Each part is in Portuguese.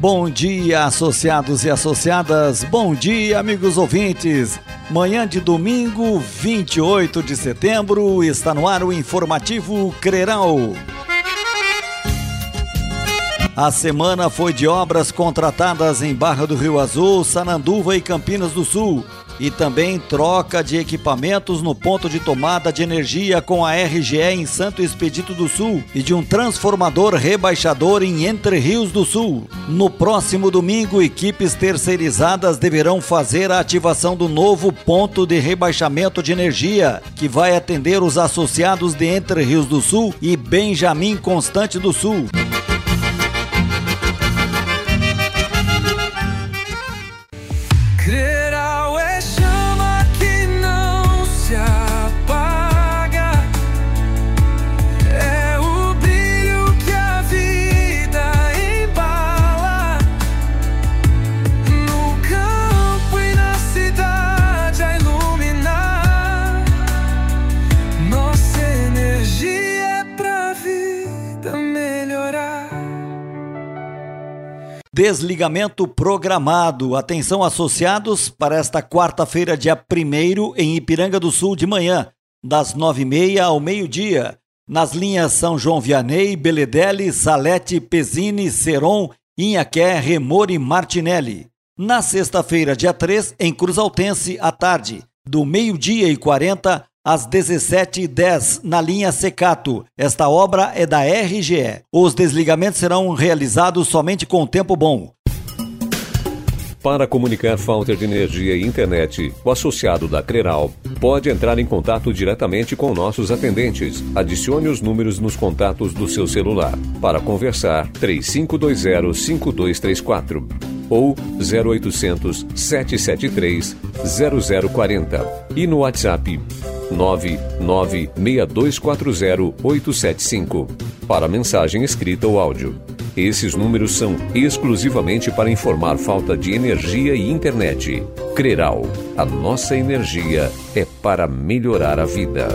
Bom dia, associados e associadas, bom dia, amigos ouvintes. Manhã de domingo, 28 de setembro, está no ar o informativo Creral. A semana foi de obras contratadas em Barra do Rio Azul, Sananduva e Campinas do Sul. E também troca de equipamentos no ponto de tomada de energia com a RGE em Santo Expedito do Sul e de um transformador rebaixador em Entre Rios do Sul. No próximo domingo, equipes terceirizadas deverão fazer a ativação do novo ponto de rebaixamento de energia, que vai atender os associados de Entre Rios do Sul e Benjamin Constante do Sul. Desligamento programado. Atenção, associados, para esta quarta-feira, dia 1º, em Ipiranga do Sul de manhã, das 9h30 ao meio-dia, nas linhas São João Vianney, Beledelli, Salete, Pezzini, Seron, Inhaqué, Remor e Martinelli. Na sexta-feira, dia 3, em Cruz Altense, à tarde, do meio-dia e 40 às 17h10, na linha Secato. Esta obra é da RGE. Os desligamentos serão realizados somente com tempo bom. Para comunicar falta de energia e internet, o associado da Creral pode entrar em contato diretamente com nossos atendentes. Adicione os números nos contatos do seu celular. Para conversar, 3520-5234 ou 0800 773 0040 e no WhatsApp 99240-875 para mensagem escrita ou áudio. Esses números são exclusivamente para informar falta de energia e internet. Creral, a nossa energia é para melhorar a vida.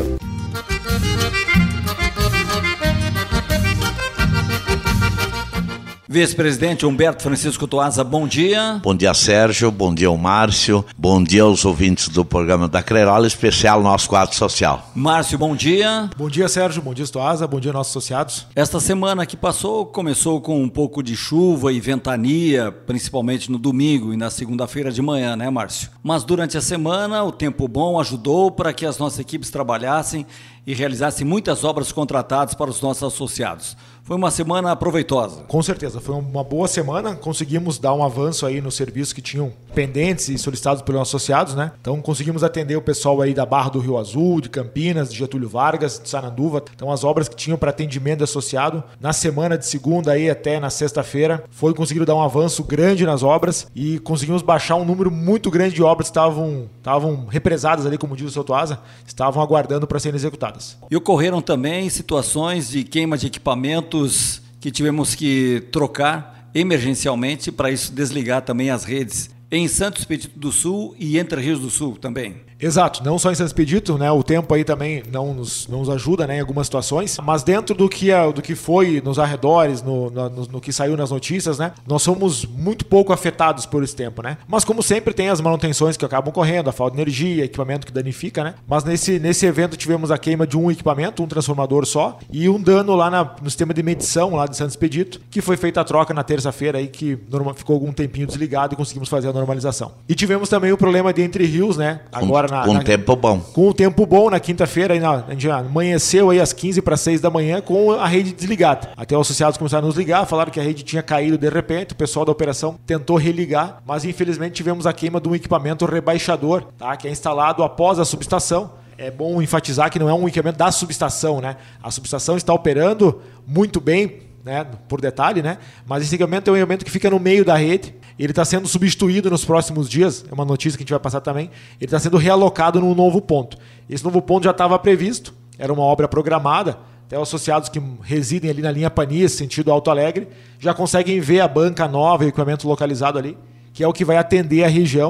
Vice-presidente Humberto Francisco Toaza, bom dia. Bom dia, Sérgio, bom dia ao Márcio, bom dia aos ouvintes do programa da Creral, especial nosso quadro social. Márcio, bom dia. Bom dia, Sérgio, bom dia, Toaza, bom dia, nossos associados. Esta semana que passou começou com um pouco de chuva e ventania, principalmente no domingo e na segunda-feira de manhã, né, Márcio? Mas durante a semana o tempo bom ajudou para que as nossas equipes trabalhassem e realizassem muitas obras contratadas para os nossos associados. Foi uma semana proveitosa. Com certeza, foi uma boa semana. Conseguimos dar um avanço aí nos serviços que tinham pendentes e solicitados pelos nossos associados, né? Então conseguimos atender o pessoal aí da Barra do Rio Azul, de Campinas, de Getúlio Vargas, de Sananduva. Então as obras que tinham para atendimento de associado, na semana de segunda aí até na sexta-feira, foi conseguido dar um avanço grande nas obras e conseguimos baixar um número muito grande de obras que estavam represadas ali, como diz o seu Toaza, estavam aguardando para serem executadas. E ocorreram também situações de queima de equipamentos que tivemos que trocar emergencialmente, para isso desligar também as redes em Santo Expedito do Sul e Entre Rios do Sul também. Exato, não só em Santo Expedito, né? O tempo aí também não nos ajuda, né, em algumas situações, mas dentro do que foi nos arredores, no que saiu nas notícias, né? Nós somos muito pouco afetados por esse tempo, né? Mas como sempre tem as manutenções que acabam correndo, a falta de energia, equipamento que danifica, né? Mas nesse evento tivemos a queima de um equipamento, um transformador só, e um dano lá no sistema de medição lá de Santo Expedito, que foi feita a troca na terça-feira aí, que ficou algum tempinho desligado e conseguimos fazer a normalização. E tivemos também o problema de Entre Rios, né? Agora com tempo bom. Com o tempo bom, na quinta-feira, a gente amanheceu aí às 15:45 da manhã com a rede desligada. Até os associados começaram a nos ligar, falaram que a rede tinha caído de repente, o pessoal da operação tentou religar, mas infelizmente tivemos a queima de um equipamento rebaixador, tá? Que é instalado após a subestação. É bom enfatizar que não é um equipamento da subestação, né? A subestação está operando muito bem, né, por detalhe, né? Mas esse equipamento é um equipamento que fica no meio da rede. Ele está sendo substituído nos próximos dias, é uma notícia que a gente vai passar também. Ele está sendo realocado num novo ponto. Esse novo ponto já estava previsto, era uma obra programada. Até os associados que residem ali na linha Panis, sentido Alto Alegre, já conseguem ver a banca nova e o equipamento localizado ali, que é o que vai atender a região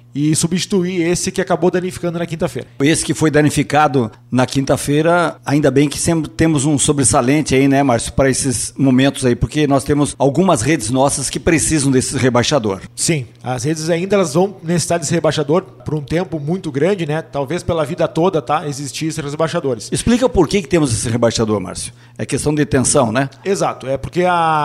e substituir esse que acabou danificando na quinta-feira. Esse que foi danificado na quinta-feira, ainda bem que sempre temos um sobressalente aí, né, Márcio, para esses momentos aí, porque nós temos algumas redes nossas que precisam desse rebaixador. Sim, as redes ainda elas vão necessitar desse rebaixador por um tempo muito grande, né? Talvez pela vida toda, tá? Existir esses rebaixadores. Explica por que temos esse rebaixador, Márcio. É questão de tensão, né? Exato, é porque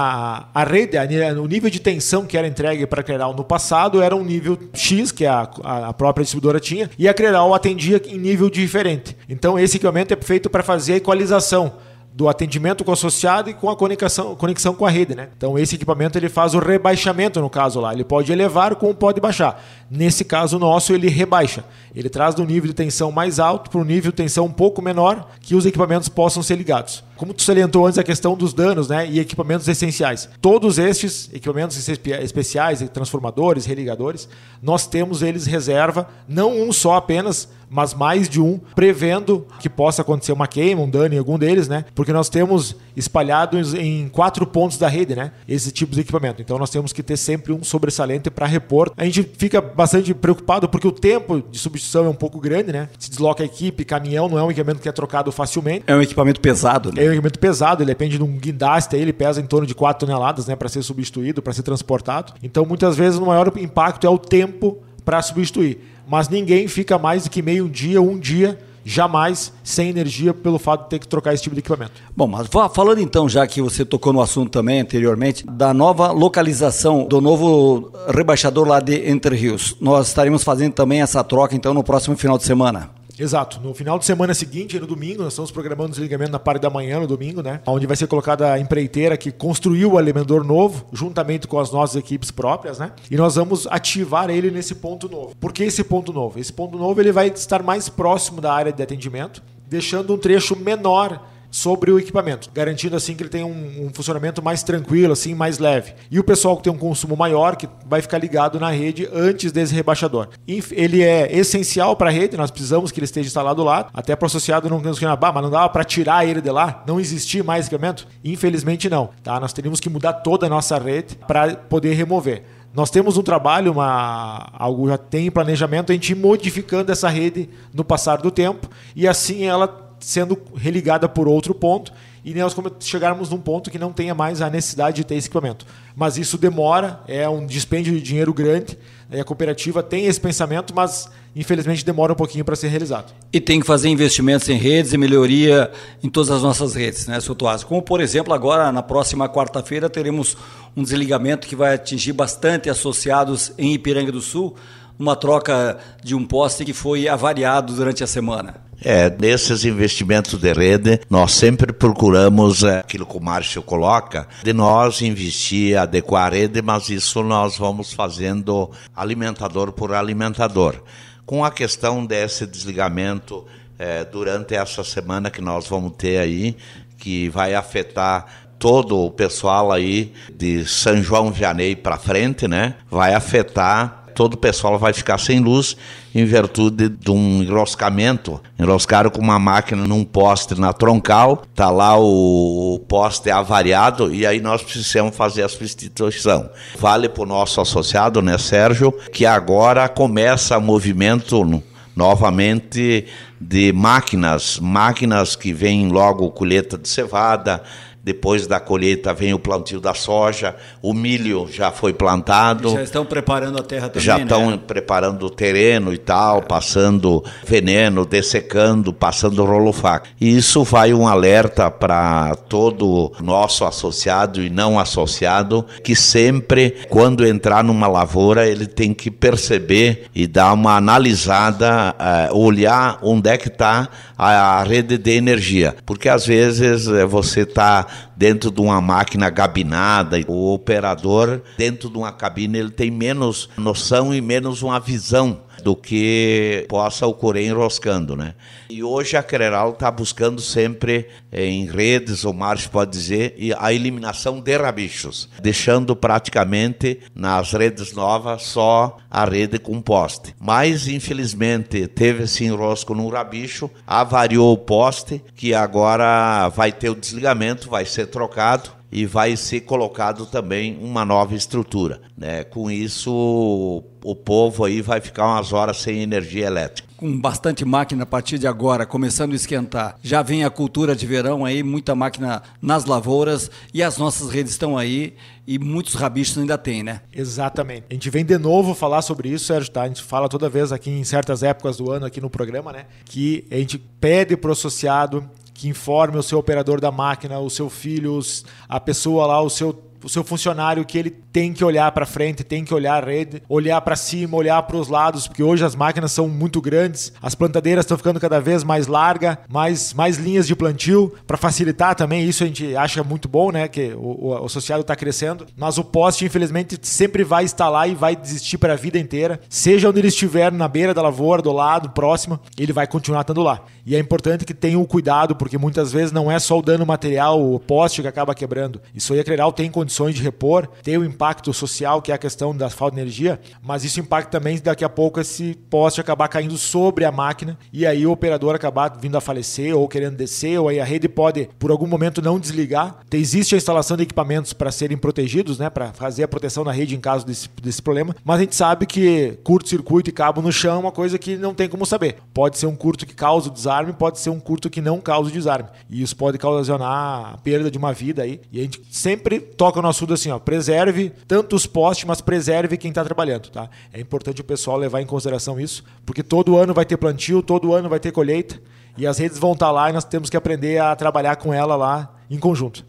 a rede, o nível de tensão que era entregue para a Creral no passado era um nível X, que a própria distribuidora tinha, e a Creral atendia em nível diferente. Então esse equipamento é feito para fazer a equalização do atendimento com o associado e com a conexão com a rede, né? Então esse equipamento ele faz o rebaixamento no caso lá, ele pode elevar como pode baixar. Nesse caso nosso ele rebaixa, ele traz do nível de tensão mais alto para um nível de tensão um pouco menor que os equipamentos possam ser ligados. Como tu salientou antes a questão dos danos, né, e equipamentos essenciais. Todos estes equipamentos especiais, transformadores, religadores, nós temos eles reserva, não um só apenas, mas mais de um, prevendo que possa acontecer uma queima, um dano em algum deles, né? Porque nós temos espalhados em 4 pontos da rede, né? Esse tipo de equipamento. Então nós temos que ter sempre um sobressalente para repor. A gente fica bastante preocupado porque o tempo de substituição é um pouco grande, né? Se desloca a equipe, caminhão, não é um equipamento que é trocado facilmente. É um equipamento pesado, né? É um equipamento pesado, ele depende de um guindaste, ele pesa em torno de 4 toneladas, né? Para ser substituído, para ser transportado. Então muitas vezes o maior impacto é o tempo para substituir. Mas ninguém fica mais do que meio dia, um dia, jamais sem energia pelo fato de ter que trocar esse tipo de equipamento. Bom, mas falando então, já que você tocou no assunto também anteriormente, da nova localização do novo rebaixador lá de Entre Rios, nós estaremos fazendo também essa troca então no próximo final de semana. Exato. No final de semana seguinte, no domingo, nós estamos programando o desligamento na parte da manhã, no domingo, né? Onde vai ser colocada a empreiteira que construiu o alimentador novo, juntamente com as nossas equipes próprias, né? E nós vamos ativar ele nesse ponto novo. Por que esse ponto novo? Esse ponto novo ele vai estar mais próximo da área de atendimento, deixando um trecho menor sobre o equipamento, garantindo assim que ele tenha um funcionamento mais tranquilo, assim, mais leve. E o pessoal que tem um consumo maior, que vai ficar ligado na rede antes desse rebaixador. Ele é essencial para a rede, nós precisamos que ele esteja instalado lá, até para o associado não questionar, mas não dava para tirar ele de lá? Não existir mais equipamento? Infelizmente não. Tá? Nós teríamos que mudar toda a nossa rede para poder remover. Nós temos um trabalho, algo já tem em planejamento, a gente ir modificando essa rede no passar do tempo e assim ela sendo religada por outro ponto e nós chegarmos num ponto que não tenha mais a necessidade de ter esse equipamento. Mas isso demora, é um dispêndio de dinheiro grande, a cooperativa tem esse pensamento, mas infelizmente demora um pouquinho para ser realizado. E tem que fazer investimentos em redes e melhoria em todas as nossas redes, né, Sr. Toásio? Como, por exemplo, agora na próxima quarta-feira teremos um desligamento que vai atingir bastante associados em Ipiranga do Sul, uma troca de um poste que foi avariado durante a semana. Nesses investimentos de rede, nós sempre procuramos aquilo que o Márcio coloca, de nós investir, adequar a rede, mas isso nós vamos fazendo alimentador por alimentador. Com a questão desse desligamento durante essa semana que nós vamos ter aí, que vai afetar todo o pessoal aí de São João Vianney para frente, né? Vai afetar. Todo o pessoal vai ficar sem luz em virtude de um enroscamento. Enroscaram com uma máquina num poste na troncal, tá lá o poste avariado e aí nós precisamos fazer a substituição. Vale para o nosso associado, né, Sérgio, que agora começa o movimento novamente de máquinas que vêm logo colheita de cevada. Depois da colheita vem o plantio da soja, o milho já foi plantado. Já estão preparando a terra também, já estão preparando o terreno e tal, passando veneno, dessecando, passando rolo-faca. E isso vai um alerta para todo nosso associado e não associado, que sempre, quando entrar numa lavoura, ele tem que perceber e dar uma analisada, olhar onde é que está a rede de energia. Porque às vezes você está dentro de uma máquina gabinada, o operador dentro de uma cabine ele tem menos noção e menos uma visão do que possa ocorrer enroscando, né? E hoje a Creral está buscando sempre em redes, o Márcio pode dizer, a eliminação de rabichos, deixando praticamente nas redes novas só a rede com poste. Mas infelizmente teve esse enrosco no rabicho, avariou o poste, que agora vai ter o desligamento, vai ser trocado. e vai ser colocado também uma nova estrutura, né? Com isso, o povo aí vai ficar umas horas sem energia elétrica. Com bastante máquina a partir de agora, começando a esquentar. Já vem a cultura de verão aí, muita máquina nas lavouras e as nossas redes estão aí e muitos rabichos ainda tem, né? Exatamente. A gente vem de novo falar sobre isso, Sérgio, tá? A gente fala toda vez aqui em certas épocas do ano aqui no programa, né? Que a gente pede pro associado que informe o seu operador da máquina, o seu filho, a pessoa lá, o seu funcionário, que ele tem que olhar para frente, tem que olhar a rede, olhar para cima, olhar para os lados, porque hoje as máquinas são muito grandes, as plantadeiras estão ficando cada vez mais largas, mais linhas de plantio, para facilitar também, isso a gente acha muito bom, né, que o associado está crescendo, mas o poste, infelizmente, sempre vai estar lá e vai desistir para a vida inteira, seja onde ele estiver, na beira da lavoura, do lado, próximo, ele vai continuar estando lá. E é importante que tenha o cuidado, porque muitas vezes não é só o dano material, o poste que acaba quebrando. Isso aí a Creral tem condições de repor, tem o impacto social, que é a questão da falta de energia, mas isso impacta também daqui a pouco esse poste acabar caindo sobre a máquina e aí o operador acabar vindo a falecer ou querendo descer, ou aí a rede pode por algum momento não desligar. Existe a instalação de equipamentos para serem protegidos, né, para fazer a proteção na rede em caso desse problema, mas a gente sabe que curto-circuito e cabo no chão é uma coisa que não tem como saber. Pode ser um curto que causa o desarme, pode ser um curto que não causa o desarme, e isso pode ocasionar a perda de uma vida aí, e a gente sempre toca o nosso assunto assim, ó, preserve tanto os postes, mas preserve quem está trabalhando, tá? É importante o pessoal levar em consideração isso, porque todo ano vai ter plantio, todo ano vai ter colheita, e as redes vão estar lá e nós temos que aprender a trabalhar com ela lá em conjunto.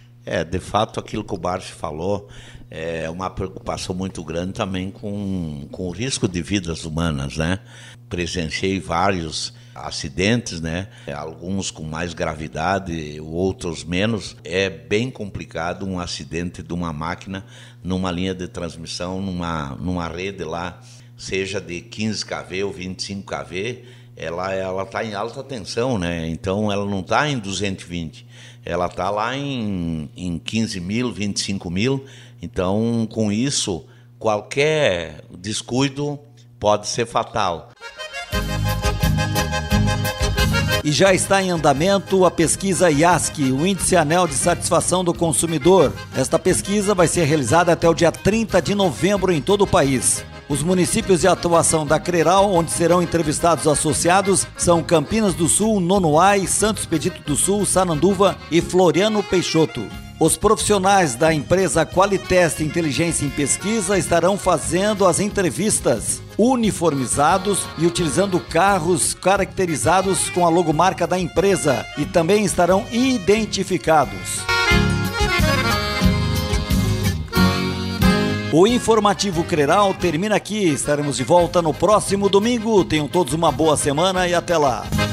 De fato, aquilo que o Barsi falou é uma preocupação muito grande também com o risco de vidas humanas, né? Presenciei vários acidentes, né? Alguns com mais gravidade, outros menos. É bem complicado um acidente de uma máquina numa linha de transmissão, numa rede lá, seja de 15 kV ou 25 kV, ela está em alta tensão, né? Então ela não está em 220, ela está lá em 15 mil, 25 mil. Então, com isso, qualquer descuido pode ser fatal. E já está em andamento a pesquisa IASC, o Índice Anel de Satisfação do Consumidor. Esta pesquisa vai ser realizada até o dia 30 de novembro em todo o país. Os municípios de atuação da Creral, onde serão entrevistados associados, são Campinas do Sul, Nonoai, Santo Expedito do Sul, Sananduva e Floriano Peixoto. Os profissionais da empresa Qualitest Inteligência em Pesquisa estarão fazendo as entrevistas uniformizados e utilizando carros caracterizados com a logomarca da empresa e também estarão identificados. O Informativo Creral termina aqui. Estaremos de volta no próximo domingo. Tenham todos uma boa semana e até lá.